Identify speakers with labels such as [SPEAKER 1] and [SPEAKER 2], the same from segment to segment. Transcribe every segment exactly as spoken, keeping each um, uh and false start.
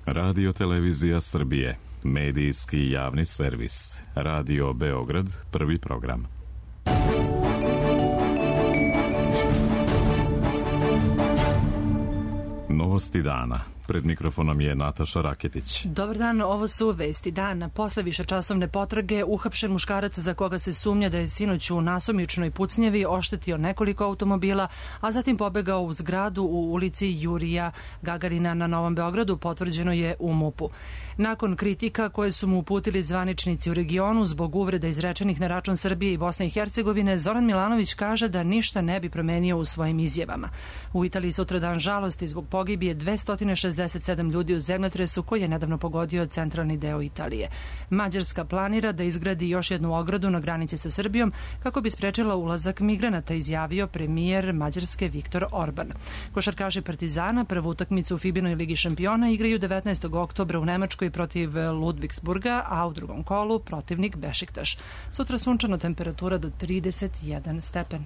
[SPEAKER 1] Radio Televizija Srbije, medijski javni servis. Radio Beograd, prvi program. Novosti dana. Pred mikrofonom je Nataša Raketić.
[SPEAKER 2] Dobar dan, ovo su vesti dana. Posle višečasovne potrage uhapšen muškarac za koga se sumnja da je sinoć u nasumičnoj pucnjevi oštetio nekoliko automobila, a zatim pobegao u zgradu u ulici Jurija Gagarina na Novom Beogradu, potvrđeno je u MUP-u. Nakon kritika koje su mu uputili zvaničnici u regionu zbog uvreda izrečenih na račun Srbije i Bosne i Hercegovine, Zoran Milanović kaže da ništa ne bi promenio u svojim izjavama. U Italiji sutradan žalosti zbog pogibije dvesta šezdeset sedam ljudi u zemljotresu koji je nedavno pogodio centralni deo Italije. Mađarska planira da izgradi još jednu ogradu na granici sa Srbijom kako bi sprečila ulazak migranata, izjavio premijer Mađarske Viktor Orban. Košarkaši Partizana prvu utakmicu u Fibinoj ligi šampiona igraju devetnaestog oktobra u Nemačkoj protiv Ludvigsburga, a u drugom kolu protivnik Bešiktaš. Sutra sunčano, temperatura do trideset jedan stepen.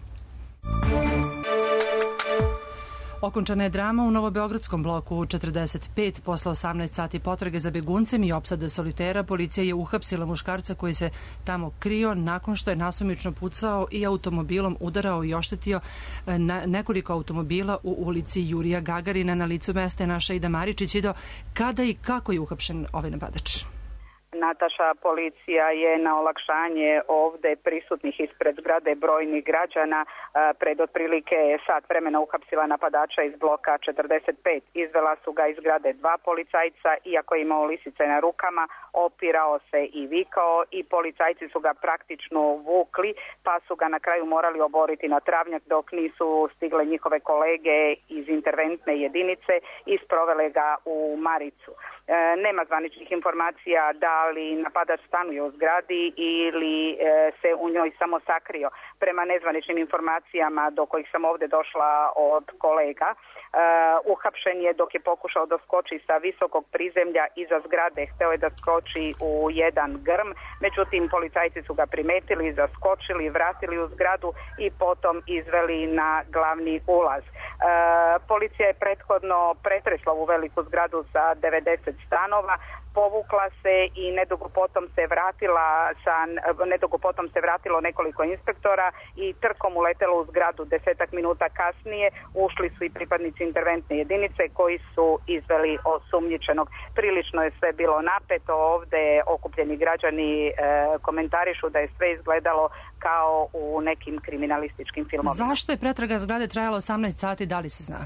[SPEAKER 2] Okončana je drama u Novobeogradskom bloku četrdeset pet. Posle osamnaest sati potrage za beguncem i opsade solitera, policija je uhapsila muškarca koji se tamo krio nakon što je nasumično pucao i automobilom udarao i oštetio na nekoliko automobila u ulici Jurija Gagarina. Na licu mesta je naša Ida Maričić. Ido, kada i kako je uhapšen ovaj napadač?
[SPEAKER 3] Nataša, policija je na olakšanje ovde prisutnih ispred zgrade brojnih građana pred otprilike sat vremena uhapsila napadača iz bloka četrdeset pet. Izvela su ga iz zgrade dva policajca, iako je imao lisice na rukama, opirao se i vikao i policajci su ga praktično vukli, pa su ga na kraju morali oboriti na travnjak dok nisu stigle njihove kolege iz interventne jedinice i sprovele ga u Maricu. E, nema zvaničnih informacija da li napadač stanuje u zgradi ili e, se u njoj samo sakrio. Prema nezvaničnim informacijama do kojih sam ovde došla od kolega, e, uhapšen je dok je pokušao da skoči sa visokog prizemlja iza zgrade. Hteo je da skoči u jedan grm, međutim policajci su ga primetili, zaskočili, vratili u zgradu i potom izveli na glavni ulaz. E, policija je prethodno pretresla u veliku zgradu sa devedeset stanova, povukla se i nedugo potom se vratila sa, nedugo potom se vratilo nekoliko inspektora i trkom uletelo u zgradu. Desetak minuta kasnije ušli su i pripadnici interventne jedinice koji su izveli osumnjičenog. Prilično je sve bilo napeto, ovde okupljeni građani e, komentarišu da je sve izgledalo kao u nekim kriminalističkim filmovima.
[SPEAKER 2] Zašto je pretraga zgrade trajala osamnaest sati, da li se zna?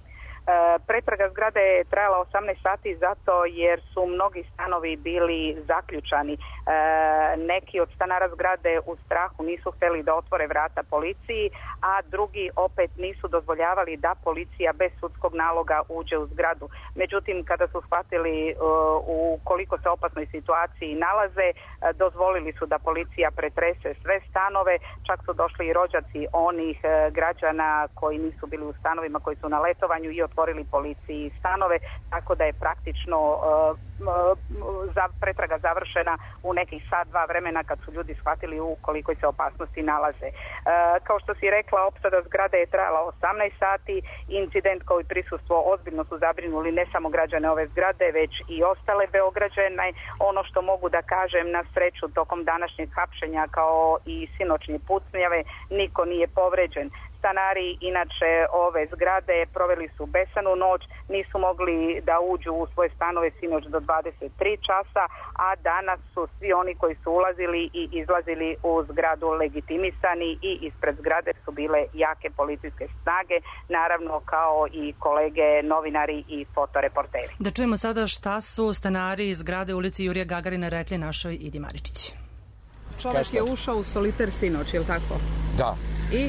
[SPEAKER 3] E, pretraga zgrade je trajala osamnaest sati zato jer su mnogi stanovi bili zaključani. E, neki od stanara zgrade u strahu nisu hteli da otvore vrata policiji, a drugi opet nisu dozvoljavali da policija bez sudskog naloga uđe u zgradu. Međutim, kada su shvatili e, u koliko se opasnoj situaciji nalaze, e, dozvolili su da policija pretrese sve stanove, čak su došli i rođaci onih e, građana koji nisu bili u stanovima, koji su na letovanju i otvorili policiji stanove, tako da je praktično uh, za, pretraga završena u nekih sat, dva vremena kad su ljudi shvatili u kolikoj se opasnosti nalaze. Uh, kao što si rekla, opsada zgrade je trajala osamnaest sati, incident kao i prisustvo ozbiljno su zabrinuli ne samo građane ove zgrade, već i ostale Beograđane. Ono što mogu da kažem, na sreću tokom današnjeg hapšenja kao i sinoćnje pucnjave niko nije povređen. Stanari inače ove zgrade proveli su besanu noć, nisu mogli da uđu u svoje stanove sinoć do dvadeset tri časa, a danas su svi oni koji su ulazili i izlazili u zgradu legitimisani i ispred zgrade su bile jake policijske snage, naravno kao i kolege novinari i fotoreporteri.
[SPEAKER 2] Da čujemo sada šta su stanari iz zgrade ulici Jurija Gagarina rekli našoj Idi Maričić.
[SPEAKER 4] Čovjek je ušao u soliter sinoć, je li tako?
[SPEAKER 5] Da.
[SPEAKER 4] I?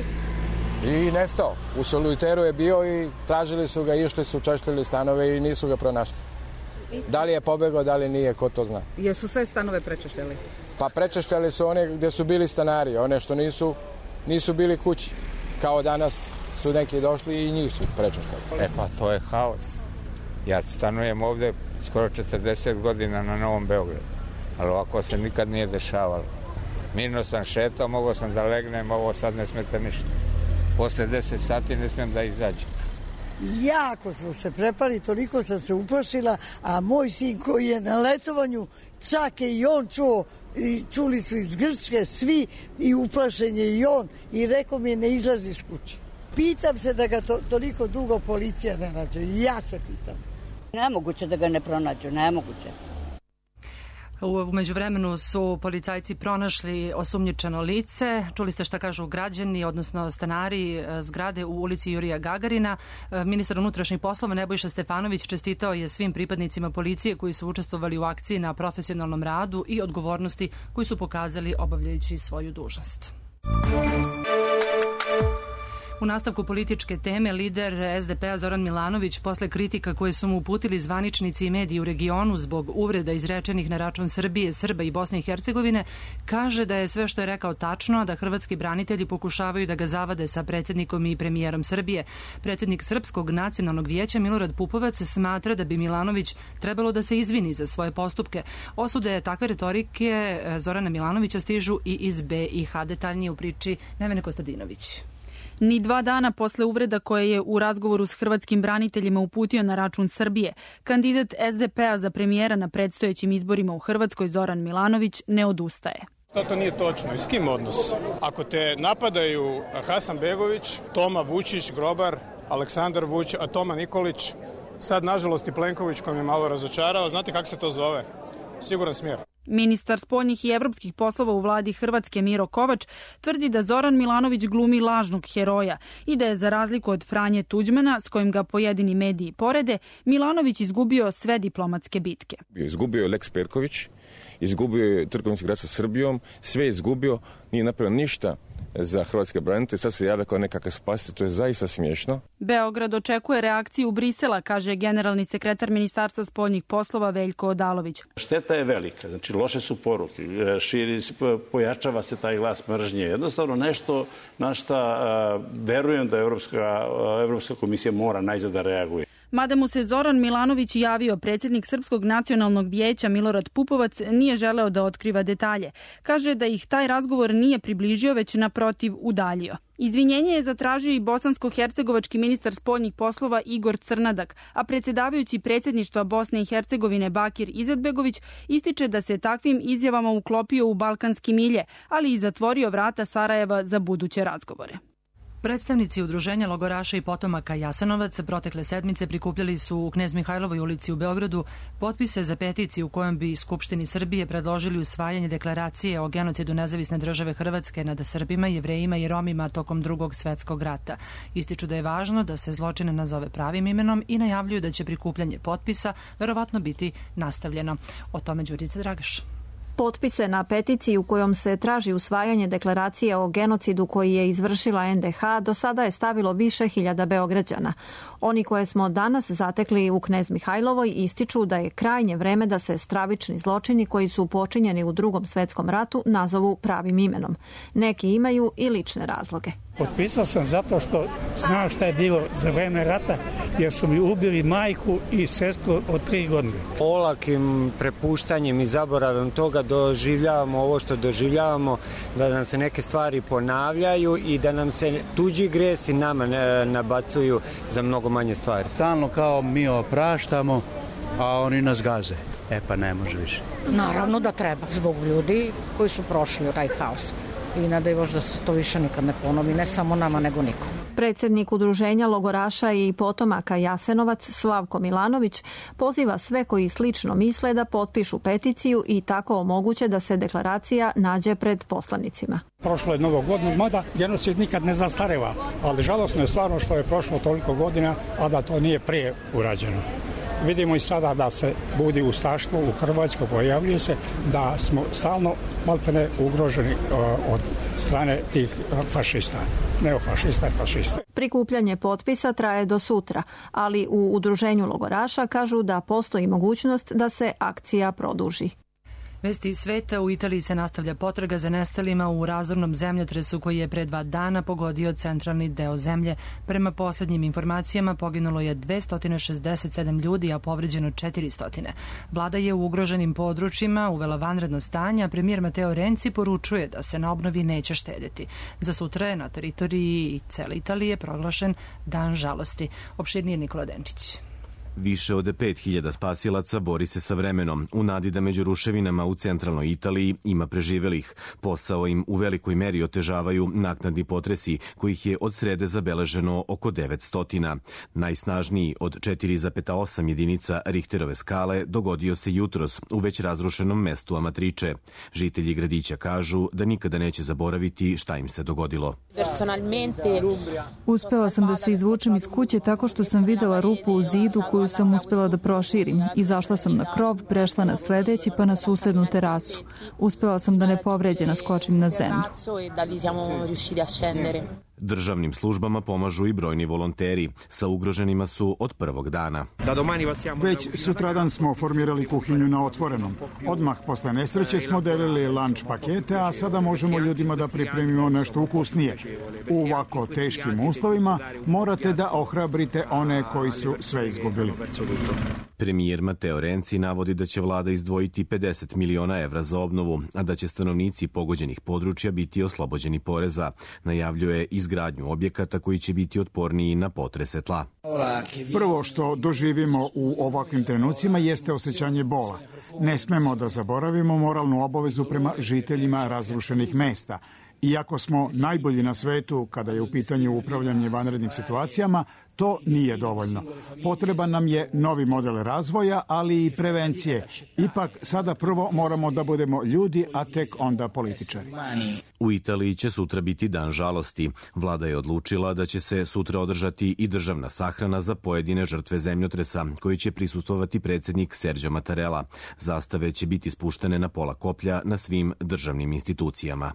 [SPEAKER 5] I nestao. U soliteru je bio i tražili su ga, išli su, češljali stanove i nisu ga pronašli. Da li je pobegao, da li nije, ko to zna.
[SPEAKER 4] Jesu sve stanove prečešljali?
[SPEAKER 5] Pa prečešljali su one gdje su bili stanari, one što nisu, nisu bili kući. Kao danas su neki došli i njih su prečešljali.
[SPEAKER 6] E pa to je haos. Ja stanujem ovdje skoro četrdeset godina na Novom Beogradu, ali ovako se nikad nije dešavalo. Mirno sam šetao, mogao sam da legnem, ovo sad ne smeta ništa. Posle deset sati ne smijem da izađem.
[SPEAKER 7] Jako smo se prepali, toliko sam se uplašila, a moj sin koji je na letovanju, čak je i on čuo, i čuli su iz Grčke svi i uplašen je i on i rekao mi je ne izlazi iz kuće. Pitam se da ga to, toliko dugo policija ne nađe. Ja se pitam.
[SPEAKER 8] Nemoguće da ga ne pronađu, nemoguće.
[SPEAKER 2] U međuvremenu su policajci pronašli osumnjičeno lice. Čuli ste šta kažu građani, odnosno stanari zgrade u ulici Jurija Gagarina. Ministar unutrašnjih poslova Nebojša Stefanović čestitao je svim pripadnicima policije koji su učestvovali u akciji na profesionalnom radu i odgovornosti koji su pokazali obavljajući svoju dužnost. U nastavku političke teme, lider es de pe a Zoran Milanović, posle kritika koje su mu uputili zvaničnici i mediji u regionu zbog uvreda izrečenih na račun Srbije, Srba i Bosne i Hercegovine, kaže da je sve što je rekao tačno, a da hrvatski branitelji pokušavaju da ga zavade sa predsjednikom i premijerom Srbije. Predsjednik Srpskog nacionalnog vijeća Milorad Pupovac smatra da bi Milanović trebalo da se izvini za svoje postupke. Osude takve retorike Zorana Milanovića stižu i iz be i ha. Detaljnije u priči Nevene Kostadinović.
[SPEAKER 9] Ni dva dana posle uvreda koje je u razgovoru s hrvatskim braniteljima uputio na račun Srbije, kandidat es de pe a za premijera na predstojećim izborima u Hrvatskoj Zoran Milanović ne odustaje.
[SPEAKER 10] To nije točno. I s kim odnos? Ako te napadaju Hasanbegović, Toma Vučić, Grobar, Aleksandar Vučić, a Toma Nikolić, sad nažalost i Plenković koji me malo razočarao, znate kako se to zove? Siguran smjer.
[SPEAKER 9] Ministar spoljnih i evropskih poslova u vladi Hrvatske Miro Kovač tvrdi da Zoran Milanović glumi lažnog heroja i da je za razliku od Franje Tuđmana, s kojim ga pojedini mediji porede, Milanović izgubio sve diplomatske bitke.
[SPEAKER 11] Izgubio je Lex Perković, izgubio je trgovinski rat sa Srbijom, sve je izgubio, nije napravio ništa za hrvatske branitelje, sad se javlja kao nekakav spasitelj, to je zaista smiješno.
[SPEAKER 9] Beograd očekuje reakciju Brisela, kaže generalni sekretar Ministarstva spoljnih poslova Veljko Odalović.
[SPEAKER 12] Šteta je velika, znači loše su poruke, širi, pojačava se taj glas mržnje. Jednostavno nešto na šta verujem da Evropska, Evropska komisija mora najzad da reaguje.
[SPEAKER 9] Mada mu se Zoran Milanović javio, predsjednik Srpskog nacionalnog vijeća Milorad Pupovac nije želeo da otkriva detalje. Kaže da ih taj razgovor nije približio, već naprotiv udaljio. Izvinjenje je zatražio i bosansko-hercegovački ministar spoljnih poslova Igor Crnadak, a predsjedavajući predsjedništva Bosne i Hercegovine Bakir Izetbegović ističe da se takvim izjavama uklopio u balkanski milje, ali i zatvorio vrata Sarajeva za buduće razgovore.
[SPEAKER 2] Predstavnici udruženja logoraša i potomaka Jasenovac protekle sedmice prikupljali su u Knez Mihajlovoj ulici u Beogradu potpise za peticiju u kojom bi Skupštini Srbije predložili usvajanje deklaracije o genocidu nezavisne države Hrvatske nad Srbima, Jevrejima i Romima tokom Drugog svetskog rata. Ističu da je važno da se zločine nazove pravim imenom i najavljuju da će prikupljanje potpisa verovatno biti nastavljeno. O tome Đurica Dragaš.
[SPEAKER 13] Potpise na peticiji u kojom se traži usvajanje deklaracije o genocidu koji je izvršila en de ha do sada je stavilo više hiljada Beograđana. Oni koje smo danas zatekli u Knez Mihajlovoj ističu da je krajnje vreme da se stravični zločini koji su počinjeni u Drugom svetskom ratu nazovu pravim imenom. Neki imaju i lične razloge.
[SPEAKER 14] Potpisao sam zato što znam šta je bilo za vreme rata, jer su mi ubili majku i sestru od tri godine.
[SPEAKER 15] Olakim prepuštanjem i zaboravom toga doživljavamo ovo što doživljavamo, da nam se neke stvari ponavljaju i da nam se tuđi gresi nama nabacuju za mnogo manje stvari.
[SPEAKER 16] Stalno kao mi opraštamo, a oni nas gaze. E pa ne može više.
[SPEAKER 17] Naravno da treba, zbog ljudi koji su prošli u taj haos. I nadaj Bože da se to više nikad ne ponovi, ne samo nama, nego nikom.
[SPEAKER 13] Predsjednik udruženja logoraša i potomaka Jasenovac Slavko Milanović poziva sve koji slično misle da potpišu peticiju i tako omoguće da se deklaracija nađe pred poslanicima.
[SPEAKER 14] Prošlo je mnogo godina, mada genocid nikad ne zastareva, ali žalosno je stvarno što je prošlo toliko godina, a da to nije prije urađeno. Vidimo i sada da se budi ustaštvo u Hrvatskoj, pojavljuje se da smo stalno maltene ugroženi od strane tih fašista. Neofašista i fašista.
[SPEAKER 13] Prikupljanje potpisa traje do sutra, ali u udruženju logoraša kažu da postoji mogućnost da se akcija produži.
[SPEAKER 2] Vesti sveta, u Italiji se nastavlja potraga za nestalima u razornom zemljotresu koji je pre dva dana pogodio centralni deo zemlje. Prema poslednjim informacijama poginulo je dvesta šezdeset sedam ljudi, a povređeno četiristo. Vlada je u ugroženim područjima uvela vanredno stanje, a premijer Mateo Renci poručuje da se na obnovi neće štedeti. Za sutra je na teritoriji cele Italije proglašen dan žalosti. Opširnije Nikola Denčić.
[SPEAKER 18] Više od pet hiljada spasilaca bori se sa vremenom, u nadi da među ruševinama u centralnoj Italiji ima preživelih. Posao im u velikoj meri otežavaju naknadni potresi, kojih je od srede zabeleženo oko devetsto. Najsnažniji od četiri zarez osam jedinica Richterove skale dogodio se jutros u već razrušenom mestu Amatrice. Žitelji gradića kažu da nikada neće zaboraviti šta im se dogodilo.
[SPEAKER 19] Uspela sam da se izvučem iz kuće tako što sam videla rupu u zidu koju sam uspela da proširim. Izašla sam na krov, prešla na sledeći pa na susednu terasu. Uspela sam da nepovređena skočim na zemlju.
[SPEAKER 18] Državnim službama pomažu i brojni volonteri. Sa ugroženima su od prvog dana.
[SPEAKER 20] Već sutradan smo formirali kuhinju na otvorenom. Odmah posle nesreće smo delili lunch pakete, a sada možemo ljudima da pripremimo nešto ukusnije. U ovako teškim uslovima morate da ohrabrite one koji su sve izgubili.
[SPEAKER 18] Premijer Mateo Renci navodi da će vlada izdvojiti pedeset miliona evra za obnovu, a da će stanovnici pogođenih područja biti oslobođeni poreza. Najavljuje izgradnju objekata koji će biti otporniji na potrese tla.
[SPEAKER 20] Prvo što doživimo u ovakvim trenucima jeste osjećanje bola. Ne smemo da zaboravimo moralnu obavezu prema žiteljima razrušenih mesta. Iako smo najbolji na svetu kada je u pitanju upravljanje vanrednim situacijama, to nije dovoljno. Potreban nam je novi model razvoja, ali i prevencije. Ipak, sada prvo moramo da budemo ljudi, a tek onda političari.
[SPEAKER 18] U Italiji će sutra biti dan žalosti. Vlada je odlučila da će se sutra održati i državna sahrana za pojedine žrtve zemljotresa, koji će prisustvovati predsjednik Sergio Mattarella. Zastave će biti spuštene na pola koplja na svim državnim institucijama.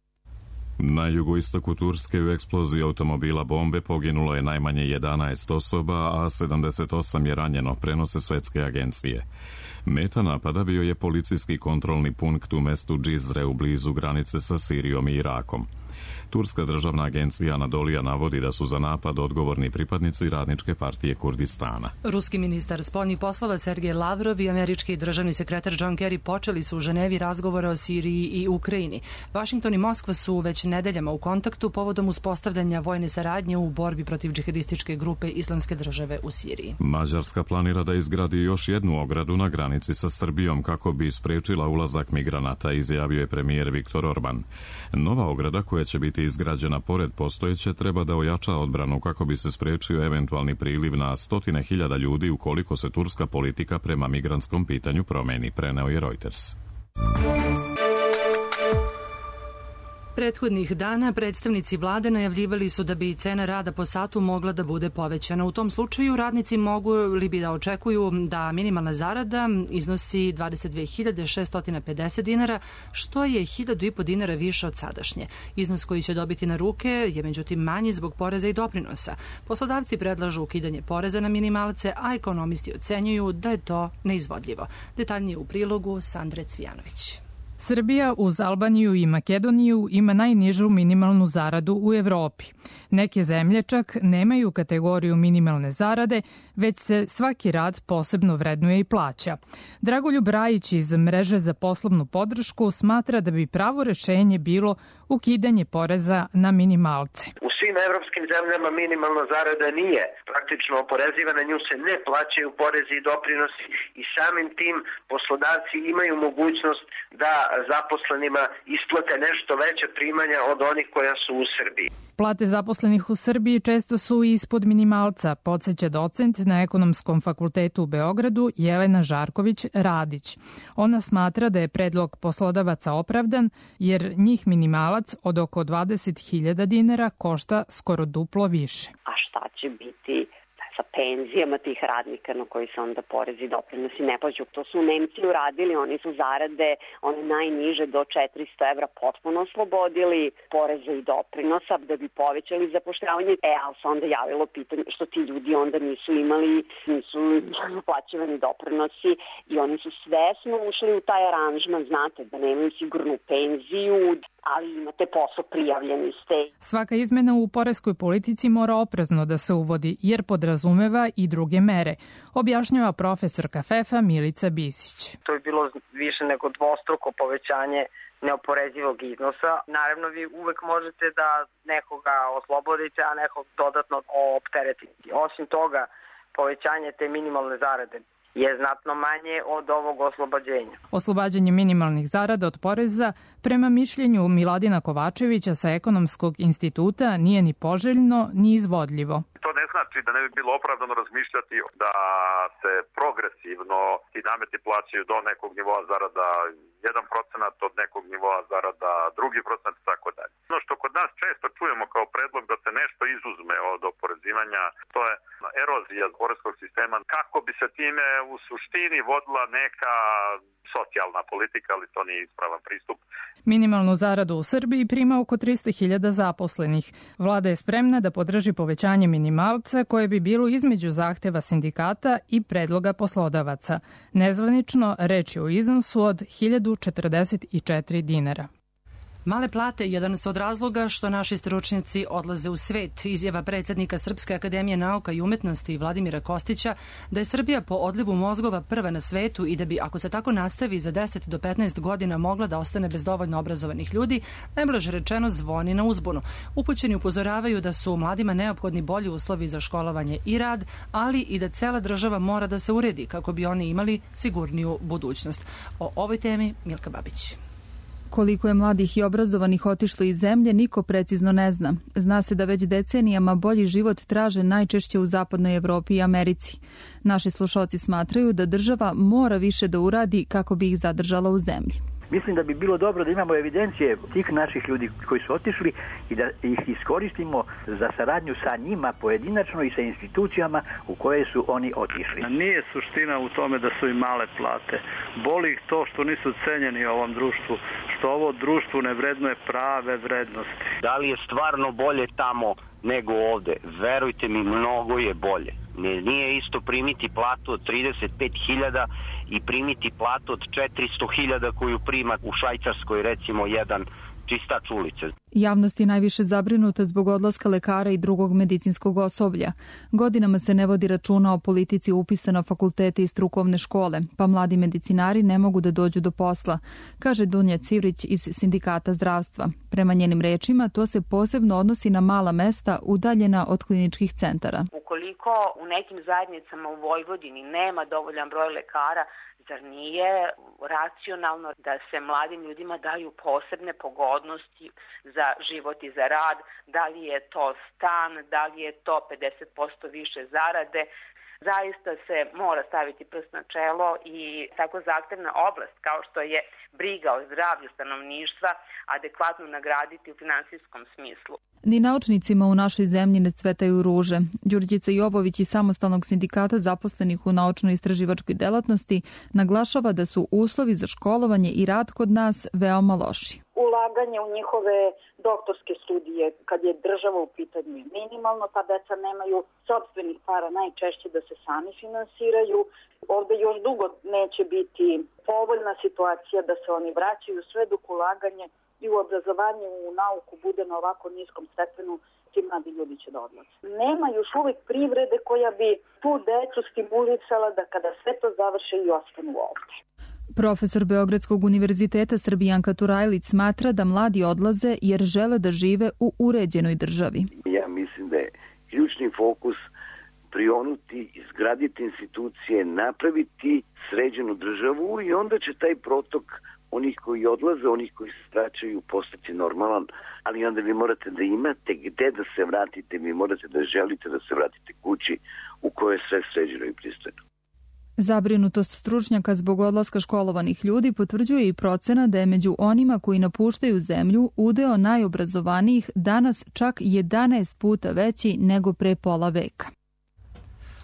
[SPEAKER 1] Na jugoistoku Turske u eksploziji automobila bombe poginulo je najmanje jedanaest osoba, a sedamdeset osam je ranjeno, prenose svetske agencije. Meta napada bio je policijski kontrolni punkt u mestu Džizre u blizu granice sa Sirijom i Irakom. Turska državna agencija Anadolija navodi da su za napad odgovorni pripadnici Radničke partije Kurdistana.
[SPEAKER 2] Ruski ministar spoljnih poslova Sergej Lavrov i američki državni sekretar John Kerry počeli su u Ženevi razgovore o Siriji i Ukrajini. Vašington i Moskva su već nedeljama u kontaktu povodom uspostavljanja vojne saradnje u borbi protiv džihadističke grupe Islamske države u Siriji.
[SPEAKER 1] Mađarska planira da izgradi još jednu ogradu na granici sa Srbijom kako bi sprečila ulazak migranata, izjavio je premijer Viktor Orban. Nova ograda koja će biti izgrađena pored postojeće treba da ojača odbranu kako bi se sprečio eventualni priliv na stotine hiljada ljudi ukoliko se turska politika prema migrantskom pitanju promeni, preneo je Reuters.
[SPEAKER 2] Prethodnih dana predstavnici vlade najavljivali su da bi cena rada po satu mogla da bude povećana. U tom slučaju radnici mogu li bi da očekuju da minimalna zarada iznosi dvadeset dve hiljade šeststo pedeset dinara, što je hiljadu i po dinara više od sadašnje. Iznos koji će dobiti na ruke je međutim manji zbog poreza i doprinosa. Poslodavci predlažu ukidanje poreza na minimalce, a ekonomisti ocenjuju da je to neizvodljivo. Detaljnije u prilogu Sandre Cvijanović.
[SPEAKER 21] Srbija uz Albaniju i Makedoniju ima najnižu minimalnu zaradu u Evropi. Neke zemlje čak nemaju kategoriju minimalne zarade, već se svaki rad posebno vrednuje i plaća. Dragoljub Rajić iz Mreže za poslovnu podršku smatra da bi pravo rešenje bilo ukidanje poreza na minimalce.
[SPEAKER 22] U svim evropskim zemljama minimalna zarada nije praktično oporezivana, nju se ne plaćaju porezi i doprinosi i samim tim poslodavci imaju mogućnost da zaposlenima isplate nešto veće primanja od onih koja su u Srbiji.
[SPEAKER 21] Plate zaposlenih u Srbiji često su ispod minimalca, podsjeća docent na Ekonomskom fakultetu u Beogradu Jelena Žarković-Radić. Ona smatra da je predlog poslodavaca opravdan, jer njih minimalac od oko dvadeset hiljada dinara košta skoro duplo više.
[SPEAKER 23] A šta će biti
[SPEAKER 3] sa penzijama tih radnika na koji se onda porezi i doprinosi ne plaćaju. To su Nemci uradili, oni su zarade, one najniže do četiristo evra potpuno oslobodili poreza i doprinosa da bi povećali zapošljavanje. E, ali se onda javilo pitanje što ti ljudi onda nisu imali, nisu plaćivani doprinosi i oni su svesno ušli u taj aranžman, znate, da nemaju sigurnu penziju, ali imate posao, prijavljeni ste.
[SPEAKER 21] Svaka izmena u poreskoj politici mora oprezno da se uvodi, jer podrazumeva i druge mere, objašnjava profesorka F E F-a Milica Bisić.
[SPEAKER 4] To je bilo više nego dvostruko povećanje neoporezivog iznosa. Naravno, vi uvek možete da nekoga oslobodite, a nekog dodatno opteretiti. Osim toga, povećanje te minimalne zarade je znatno manje od ovog oslobađenja.
[SPEAKER 21] Oslobađanje minimalnih zarada od poreza, prema mišljenju Miladina Kovačevića sa Ekonomskog instituta, nije ni poželjno, ni izvodljivo.
[SPEAKER 23] To ne znači da ne bi bilo opravdano razmišljati da se progresivno ti nameti plaćaju do nekog nivoa zarada, jedan procenat od nekog nivoa zarada, drugi procenat i tako dalje. Ono što kod nas često čujemo kao predlog da se nešto izuzme od oporezivanja, to je erozija poreskog sistema, kako bi se time u suštini vodila neka socijalna politika, ali to nije ispravan pristup.
[SPEAKER 21] Minimalnu zaradu u Srbiji prima oko trista hiljada zaposlenih. Vlada je spremna da podrži povećanje minimalca koje bi bilo između zahteva sindikata i predloga poslodavaca. Nezvanično reč je o iznosu od hiljadu četrdeset četiri dinara.
[SPEAKER 2] Male plate jedan su od razloga što naši stručnjaci odlaze u svet. Izjava predsjednika Srpske akademije nauka i umetnosti Vladimira Kostića da je Srbija po odlivu mozgova prva na svetu i da bi, ako se tako nastavi, za deset do petnaest godina mogla da ostane bez dovoljno obrazovanih ljudi, najblaže rečeno zvoni na uzbunu. Upućeni upozoravaju da su mladima neophodni bolji uslovi za školovanje i rad, ali i da cela država mora da se uredi kako bi oni imali sigurniju budućnost. O ovoj temi Milka Babić.
[SPEAKER 19] Koliko je mladih i obrazovanih otišlo iz zemlje, niko precizno ne zna. Zna se da već decenijama bolji život traže najčešće u zapadnoj Evropi i Americi. Naši slušalci smatraju da država mora više da uradi kako bi ih zadržala u zemlji.
[SPEAKER 24] Mislim da bi bilo dobro da imamo evidencije tih naših ljudi koji su otišli i da ih iskoristimo za saradnju sa njima pojedinačno i sa institucijama u koje su oni otišli.
[SPEAKER 25] Nije suština u tome da su im male plate. Boli ih to što nisu cenjeni u ovom društvu, što ovo društvo ne vrednuje prave vrednosti.
[SPEAKER 26] Da li je stvarno bolje tamo nego ovde? Verujte mi, mnogo je bolje. Nije isto primiti platu od trideset pet hiljada i primiti platu od četiristo hiljada koju prima u Švajcarskoj, recimo, jedan čistač ulice.
[SPEAKER 19] Javnost je najviše zabrinuta zbog odlaska lekara i drugog medicinskog osoblja. Godinama se ne vodi računa o politici upisa na fakultete i strukovne škole, pa mladi medicinari ne mogu da dođu do posla, kaže Dunja Civrić iz Sindikata zdravstva. Prema njenim rečima, to se posebno odnosi na mala mesta udaljena od kliničkih centara.
[SPEAKER 27] Ukoliko u nekim zajednicama u Vojvodini nema dovoljan broj lekara, zar nije racionalno da se mladim ljudima daju posebne pogodnosti za život i za rad? Da li je to stan, da li je to pedeset posto više zarade? Zaista se mora staviti prst na čelo i tako zahtevna oblast kao što je briga o zdravlju stanovništva adekvatno nagraditi u finansijskom smislu.
[SPEAKER 19] Ni naučnicima u našoj zemlji ne cvetaju ruže. Đurđica Jovović iz Samostalnog sindikata zaposlenih u naučno-istraživačkoj delatnosti naglašava da su uslovi za školovanje i rad kod nas veoma loši.
[SPEAKER 28] Ulaganje u njihove doktorske studije, kad je država u pitanju, je minimalno, pa deca nemaju sopstvenih para, najčešće da se sami finansiraju. Ovde još dugo neće biti povoljna situacija da se oni vraćaju, sve dok ulaganje i u obrazovanje, u nauku bude na ovako niskom stepenu, ti mladi ljudi će da odlaze. Nema još uvijek privrede koja bi tu decu stimulisala da kada sve to završe i ostanu ovde.
[SPEAKER 19] Profesor Beogradskog univerziteta Srbijanka Turajlić smatra da mladi odlaze jer žele da žive u uređenoj državi.
[SPEAKER 29] Ja mislim da je ključni fokus prionuti, izgraditi institucije, napraviti sređenu državu i onda će taj protok onih koji odlaze, onih koji se vraćaju postati normalan, ali onda vi morate da imate gde da se vratite, vi morate da želite da se vratite kući u kojoj je sve sređeno i pristojno.
[SPEAKER 19] Zabrinutost stručnjaka zbog odlaska školovanih ljudi potvrđuje i procena da je među onima koji napuštaju zemlju udeo najobrazovanijih danas čak jedanaest puta veći nego pre pola veka.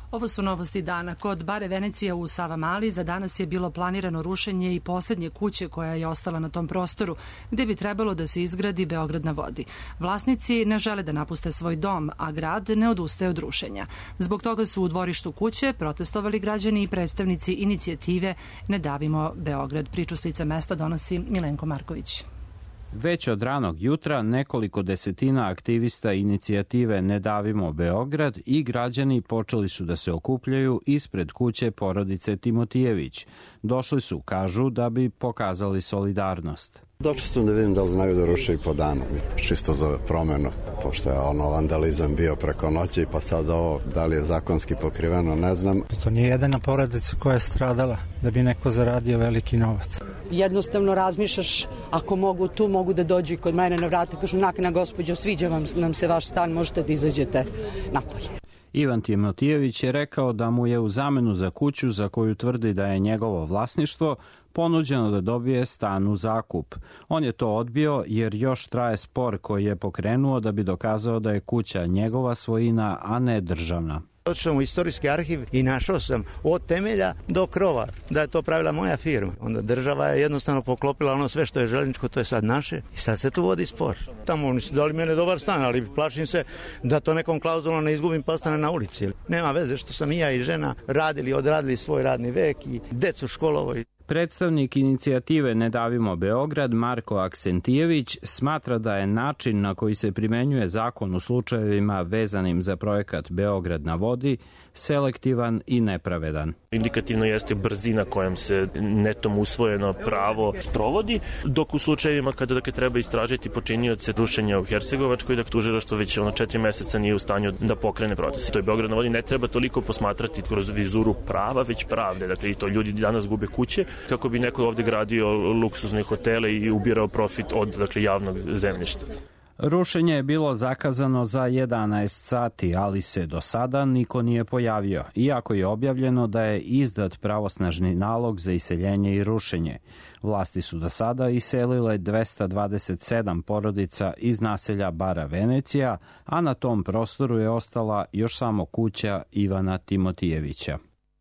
[SPEAKER 2] Ovo su novosti dana. Kod Bare Venecija u Savamali za danas je bilo planirano rušenje i posljednje kuće koja je ostala na tom prostoru, gde bi trebalo da se izgradi Beograd na vodi. Vlasnici ne žele da napuste svoj dom, a grad ne odustaje od rušenja. Zbog toga su u dvorištu kuće protestovali građani i predstavnici inicijative Ne davimo Beograd. Priču s lica mesta donosi Milenko Marković.
[SPEAKER 5] Već od ranog jutra nekoliko desetina aktivista inicijative Ne davimo Beograd i građani počeli su da se okupljaju ispred kuće porodice Timotijević. Došli su, kažu, da bi pokazali solidarnost.
[SPEAKER 6] Došli sam da vidim da li znaju da ruše i po danu, čisto za promenu, pošto je ono vandalizam bio preko noći, pa sad ovo, da li je zakonski pokriveno, ne znam.
[SPEAKER 7] To nije jedina porodica koja je stradala da bi neko zaradio veliki novac.
[SPEAKER 8] Jednostavno razmišljaš, ako mogu tu, mogu da dođu i kod mene na vrata, kažu nakna gospođo, sviđa vam nam se vaš stan, možete da izađete napolje.
[SPEAKER 5] Ivan Timotijević je rekao da mu je u zamenu za kuću za koju tvrdi da je njegovo vlasništvo ponuđeno da dobije stan u zakup. On je to odbio jer još traje spor koji je pokrenuo da bi dokazao da je kuća njegova svojina, a ne državna.
[SPEAKER 7] Otišao u istorijski arhiv i našao sam od temelja do krova da je to pravila moja firma. Onda država je jednostavno poklopila ono sve što je željezničko, to je sad naše i sad se tu vodi spor. Tamo oni su dali mene dobar stan, ali plašim se da to nekom klauzulom ne izgubim pa ostane na ulici. Nema veze što sam i ja i žena radili, odradili svoj radni vek i decu školovoj.
[SPEAKER 5] Predstavnik inicijative Ne davimo Beograd, Marko Aksentijević, smatra da je način na koji se primenjuje zakon u slučajevima vezanim za projekat Beograd na vodi selektivan i nepravedan.
[SPEAKER 9] Indikativno jeste brzina kojom se netom usvojeno pravo sprovodi, dok u slučajevima kada dakle, treba istražiti počinioce rušenja u Hercegovačkoj, da tužilaštvo već ono četiri meseca nije u stanju da pokrene proces. To je Beograd na vodi, ne treba toliko posmatrati kroz vizuru prava, već pravde. Dakle, i to ljudi danas gube kuće kako bi neko ovde gradio luksuzne hotele i ubirao profit od dakle, javnog zemljišta.
[SPEAKER 5] Rušenje je bilo zakazano za jedanaest sati, ali se do sada niko nije pojavio, iako je objavljeno da je izdat pravosnažni nalog za iseljenje i rušenje. Vlasti su do sada iselile dvesta dvadeset sedam porodica iz naselja Bara Venecija, a na tom prostoru je ostala još samo kuća Ivana Timotijevića.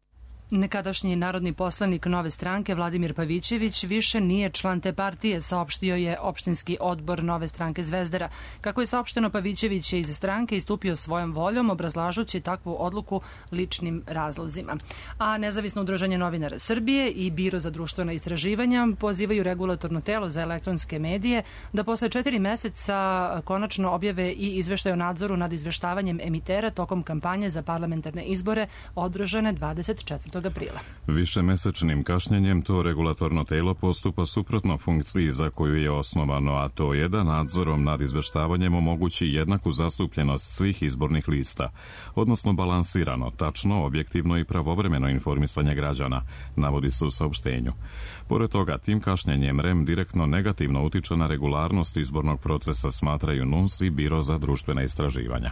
[SPEAKER 2] Nekadašnji narodni poslanik Nove stranke Vladimir Pavićević više nije član te partije, saopštio je opštinski odbor Nove stranke Zvezdara. Kako je saopšteno, Pavićević je iz stranke istupio svojom voljom, obrazlažući takvu odluku ličnim razlozima. A nezavisno udruženje novinara Srbije i Biro za društvena istraživanja pozivaju regulatorno telo za elektronske medije da posle četiri meseca konačno objave i izveštaj o nadzoru nad izveštavanjem emitera tokom kampanje za parlamentarne izbore održane dvadeset četvrtog aprila.
[SPEAKER 1] Višemesečnim kašnjenjem to regulatorno telo postupa suprotno funkciji za koju je osnovano, a to je da nadzorom nad izveštavanjem omogući jednaku zastupljenost svih izbornih lista, odnosno balansirano, tačno, objektivno i pravovremeno informisanje građana, navodi se u saopštenju. Pored toga, tim kašnjenjem R E M direktno negativno utiče na regularnost izbornog procesa, smatraju N U N S i Biro za društvena istraživanja.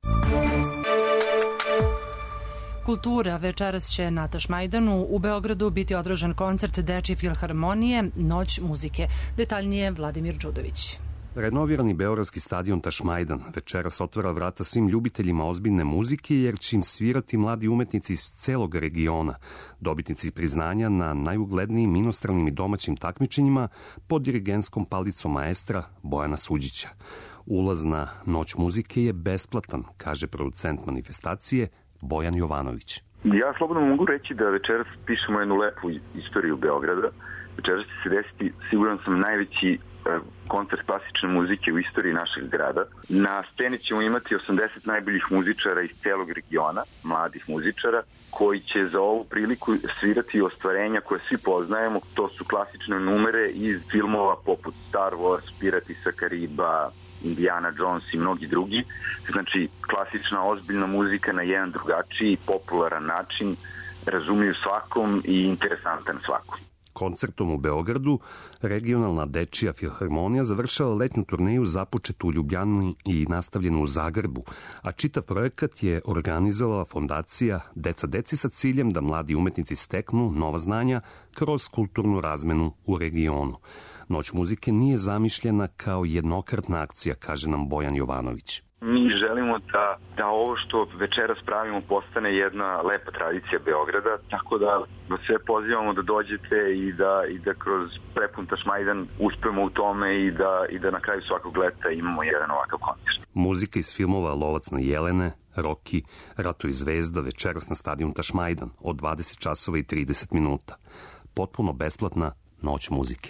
[SPEAKER 2] Kultura. Večeras će na Tašmajdanu u Beogradu biti održan koncert Dečije filharmonije Noć muzike. Detaljnije Vladimir Đudović.
[SPEAKER 10] Renovirani beogradski stadion Tašmajdan večeras otvara vrata svim ljubiteljima ozbiljne muzike jer će im svirati mladi umetnici iz celog regiona, dobitnici priznanja na najuglednijim inostranim i domaćim takmičenjima pod dirigenskom palicom maestra Bojana Suđića. Ulaz na Noć muzike je besplatan, kaže producent manifestacije Bojan Jovanović.
[SPEAKER 11] Ja slobodno mogu reći da večeras pišemo jednu lepu istoriju Beograda. Večeras će se desiti, siguran sam, najveći koncert klasične muzike u istoriji našeg grada. Na sceni ćemo imati osamdeset najboljih muzičara iz celog regiona, mladih muzičara, koji će za ovu priliku svirati ostvarenja koje svi poznajemo. To su klasične numere iz filmova poput Star Wars, Pirati sa Kariba, Indiana Jones i mnogi drugi. Znači, klasična, ozbiljna muzika na jedan drugačiji, popularan način, razumljiv svakom i interesantan svakom.
[SPEAKER 10] Koncertom u Beogradu regionalna Dečija filharmonija završava letnju turneju započetu u Ljubljani i nastavljenu u Zagrebu, a čitav projekat je organizovala fondacija Deca deci sa ciljem da mladi umetnici steknu nova znanja kroz kulturnu razmenu u regionu. Noć muzike nije zamišljena kao jednokratna akcija, kaže nam Bojan Jovanović.
[SPEAKER 11] Mi želimo da, da ovo što večeras pravimo postane jedna lepa tradicija Beograda, tako da vas sve pozivamo da dođete i da, i da kroz prepun Tašmajdan uspemo u tome i da, i da na kraju svakog leta imamo jedan ovakav koncert.
[SPEAKER 10] Muzika iz filmova Lovac na jelene, Roki, Rato i zvezda večeras na stadion Tašmajdan od dvadeset časova i trideset minuta. Potpuno besplatna noć muzike.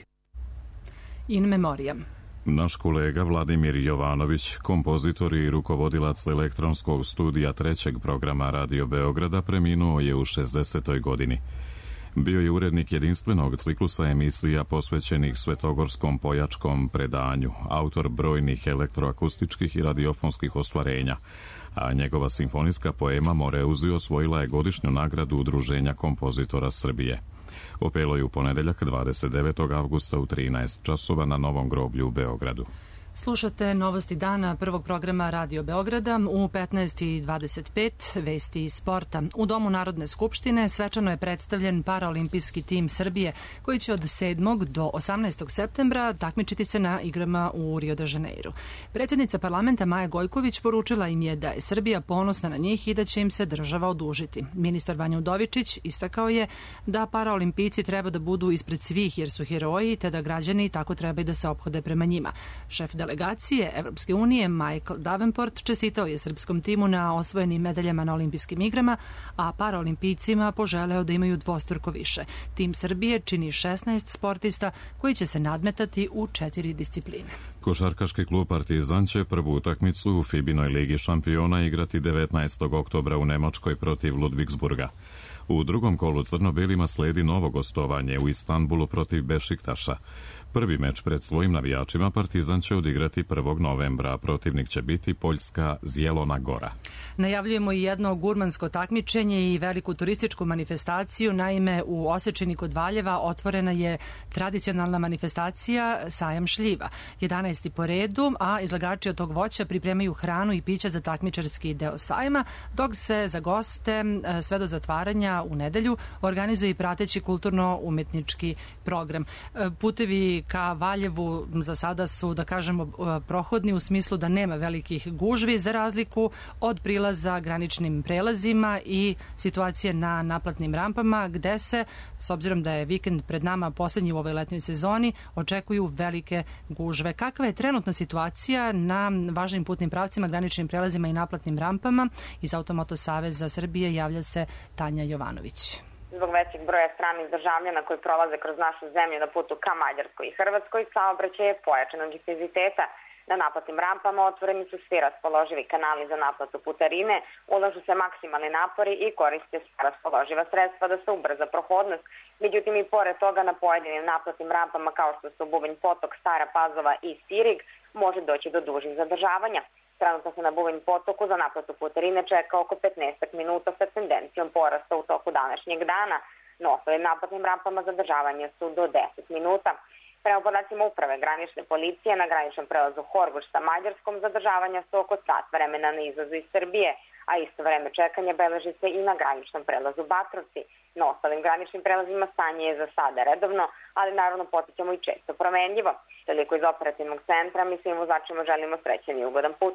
[SPEAKER 2] In memoriam.
[SPEAKER 1] Naš kolega Vladimir Jovanović, kompozitor i rukovodilac elektronskog studija trećeg programa Radio Beograda, preminuo je u šezdesetoj godini. Bio je urednik jedinstvenog ciklusa emisija posvećenih svetogorskom pojačkom predanju, autor brojnih elektroakustičkih i radiofonskih ostvarenja, a njegova simfonijska poema Moreuzi osvojila je godišnju nagradu Udruženja kompozitora Srbije. Opelo je u ponedeljak dvadeset devetog avgusta u trinaest časova na Novom groblju u Beogradu.
[SPEAKER 2] Slušate novosti dana prvog programa Radio Beograda u petnaest i dvadeset pet, vesti iz sporta. U Domu Narodne skupštine svečano je predstavljen paraolimpijski tim Srbije koji će od sedmog do osamnaestog septembra takmičiti se na igrama u Rio de Janeiro. Predsjednica parlamenta Maja Gojković poručila im je da je Srbija ponosna na njih i da će im se država odužiti. Ministar Vanja Udovičić istakao je da paraolimpijci treba da budu ispred svih jer su heroji, te da građani tako treba i da se ophode prema njima. Šef delegacije Evropske unije Michael Davenport čestitao je srpskom timu na osvojenim medaljama na olimpijskim igrama, a paraolimpijcima poželeo da imaju dvostruko više. Tim Srbije čini šesnaest sportista koji će se nadmetati u četiri discipline.
[SPEAKER 1] Košarkaški klub Partizan će prvu utakmicu u Fibinoj ligi šampiona igrati devetnaestog oktobra u Nemačkoj protiv Ludvigsburga. U drugom kolu crno-belima sledi novo gostovanje u Istanbulu protiv Bešiktaša. Prvi meč pred svojim navijačima Partizan će odigrati prvog novembra, a protivnik će biti Poljska Zjelona Gora.
[SPEAKER 2] Najavljujemo i jedno gurmansko takmičenje i veliku turističku manifestaciju. Naime, u Osečini kod Valjeva otvorena je tradicionalna manifestacija Sajam šljiva. jedanaesti po redu, a izlagači od tog voća pripremaju hranu i pića za takmičarski deo sajma, dok se za goste sve do zatvaranja u nedelju organizuje i prateći kulturno-umetnički program. Putevi ka Valjevu za sada su, da kažemo, prohodni u smislu da nema velikih gužvi za razliku od prilaza graničnim prelazima i situacije na naplatnim rampama gde se, s obzirom da je vikend pred nama poslednji u ovoj letnjoj sezoni, očekuju velike gužve. Kakva je trenutna situacija na važnim putnim pravcima, graničnim prelazima i naplatnim rampama? Iz Automoto Saveza Srbije javlja se Tanja Jovanović.
[SPEAKER 12] Zbog većeg broja stranih državljana koji prolaze kroz našu zemlju na putu ka Mađarskoj i Hrvatskoj, saobraćaj je pojačanog intenziteta. Na naplatnim rampama otvoreni su svi raspoloživi kanali za naplatu putarine, ulažu se maksimalni napori i koriste sva raspoloživa sredstva da se ubrza prohodnost. Međutim, i pored toga na pojedinim naplatnim rampama kao što su Bubanj Potok, Stara Pazova i Sirig može doći do dužih zadržavanja. Trenutno se na Bubanj Potoku za naplatu putarine čeka oko petnaest minuta sa tendencijom porasta u toku današnjeg dana. Na ostalim naplatnim rampama zadržavanja su do deset minuta. Prema podacima uprave granične policije na graničnom prelazu Horgoš sa Mađarskom zadržavanja su oko sat vremena na izlazu iz Srbije, a isto vreme čekanja beleži se i na graničnom prelazu Batrovci. Na ostalim graničnim prelazima stanje je za sada redovno, ali naravno podsjećamo i često promenljivo. Toliko iz operativnog centra, mi svim vozačima želimo srećan i ugodan put.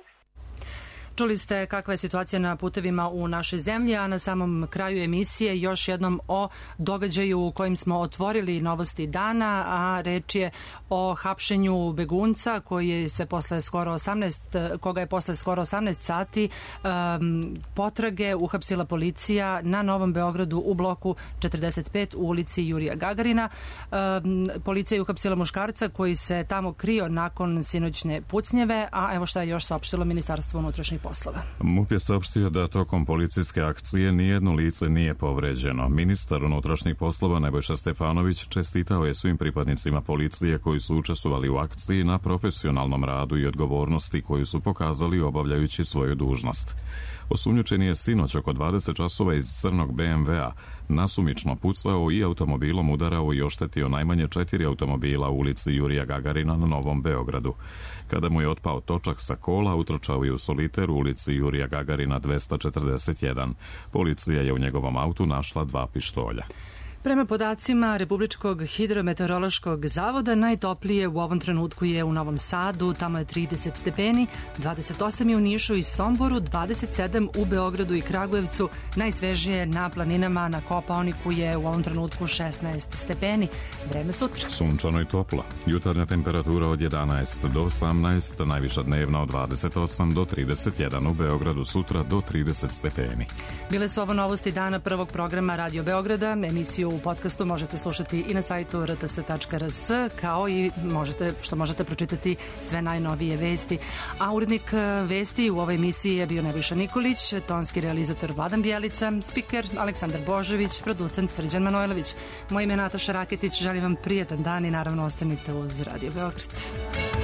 [SPEAKER 2] Čuli ste kakva je situacija na putevima u našoj zemlji, a na samom kraju emisije još jednom o događaju u kojim smo otvorili novosti dana, a reč je o hapšenju begunca koji se posle skoro osamnaest, koga je posle skoro osamnaest sati um, potrage uhapsila policija na Novom Beogradu u bloku četrdeset pet u ulici Jurija Gagarina. Um, policija je uhapsila muškarca koji se tamo krio nakon sinoćne pucnjeve, a evo šta je još saopštilo Ministarstvo unutrašnjih poslova.
[SPEAKER 1] MUP je saopštio da tokom policijske akcije nijedno lice nije povređeno. Ministar unutrašnjih poslova Nebojša Stefanović čestitao je svim pripadnicima policije koji su učestvovali u akciji na profesionalnom radu i odgovornosti koju su pokazali obavljajući svoju dužnost. Osumnjičeni je sinoć oko dvadeset časova iz crnog be em vea nasumično pucao i automobilom udarao i oštetio najmanje četiri automobila u ulici Jurija Gagarina na Novom Beogradu. Kada mu je otpao točak sa kola, utrčao je u soliter u ulici Jurija Gagarina dvesta četrdeset jedan. Policija je u njegovom autu našla dva pištolja.
[SPEAKER 2] Prema podacima Republičkog hidrometeorološkog zavoda, najtoplije u ovom trenutku je u Novom Sadu, tamo je trideset stepeni, dvadeset osam je u Nišu i Somboru, dvadeset sedam u Beogradu i Kragujevcu, najsvežije na planinama na Kopaoniku je u ovom trenutku šesnaest stepeni. Vreme sutra.
[SPEAKER 1] Sunčano i toplo. Jutarnja temperatura od jedanaest do osamnaest, najviša dnevna od dvadeset osam do trideset jedan, u Beogradu sutra do trideset stepeni.
[SPEAKER 2] Bile su ovo novosti dana prvog programa Radio Beograda. Emisiju u podcastu možete slušati i na sajtu r t s tačka r s, kao i možete, što možete pročitati sve najnovije vesti. A urednik vesti u ovoj emisiji je bio Nebojša Nikolić, tonski realizator Vladan Bjelica, spiker Aleksandar Božović, producent Srđan Manojlović. Moje ime je Nataša Raketić, želim vam prijetan dan i naravno ostanite uz Radio Beograd.